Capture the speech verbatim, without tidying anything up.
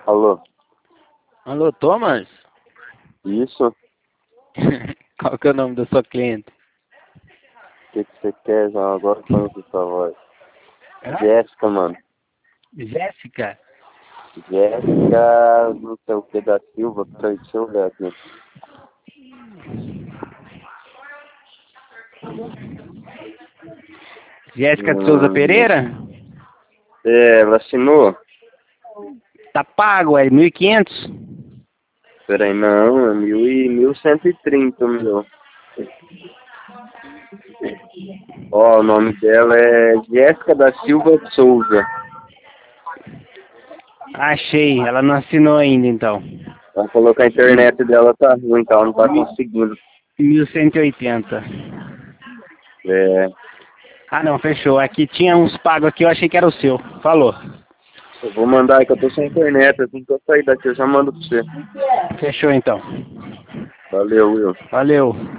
Alô? Alô, Thomas? Isso? Qual que é o nome da sua cliente? O que, que você quer, João? Agora conheço sua voz. Hã? Jéssica, mano. Jéssica? Jéssica, não sei o que da Silva, peraí, deixa eu olhar aqui. Jéssica de Souza Hum, Pereira? é, ela assinou? Tá pago, é mil e quinhentos? Peraí, não, é mil e mil cento e trinta, meu. Ó, o nome dela é Jéssica da Silva de Souza. Achei, ela não assinou ainda então. Ela falou que a internet dela tá ruim, então ela não tá conseguindo. mil cento e oitenta. É, Ah não, fechou. Aqui tinha uns pagos aqui, eu achei que era o seu. Falou. eu vou mandar aí que eu tô sem internet, assim que eu sair daqui eu já mando pra você. Fechou então. Valeu, Will. Valeu.